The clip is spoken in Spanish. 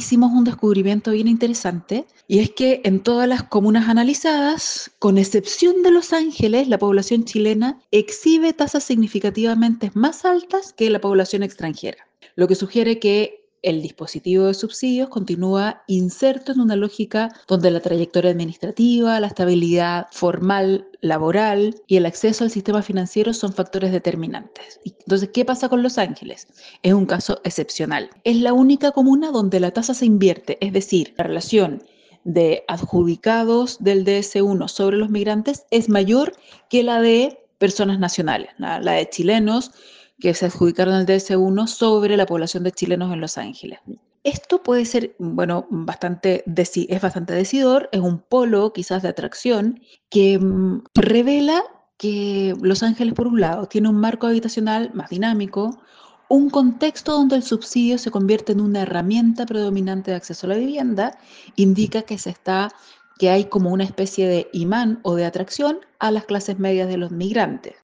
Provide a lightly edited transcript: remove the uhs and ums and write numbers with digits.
hicimos un descubrimiento bien interesante y es que en todas las comunas analizadas, con excepción de Los Ángeles, la población chilena exhibe tasas significativamente más altas que la población extranjera, lo que sugiere que el dispositivo de subsidios continúa inserto en una lógica donde la trayectoria administrativa, la estabilidad formal laboral y el acceso al sistema financiero son factores determinantes. Entonces, ¿qué pasa con Los Ángeles? Es un caso excepcional. Es la única comuna donde la tasa se invierte, es decir, la relación de adjudicados del DS1 sobre los migrantes es mayor que la de personas nacionales, la de chilenos que se adjudicaron el DS1 sobre la población de chilenos en Los Ángeles. Esto puede ser, bueno, es bastante decidor, es un polo quizás de atracción que revela que Los Ángeles, por un lado, tiene un marco habitacional más dinámico, un contexto donde el subsidio se convierte en una herramienta predominante de acceso a la vivienda, indica que hay como una especie de imán o de atracción a las clases medias de los migrantes.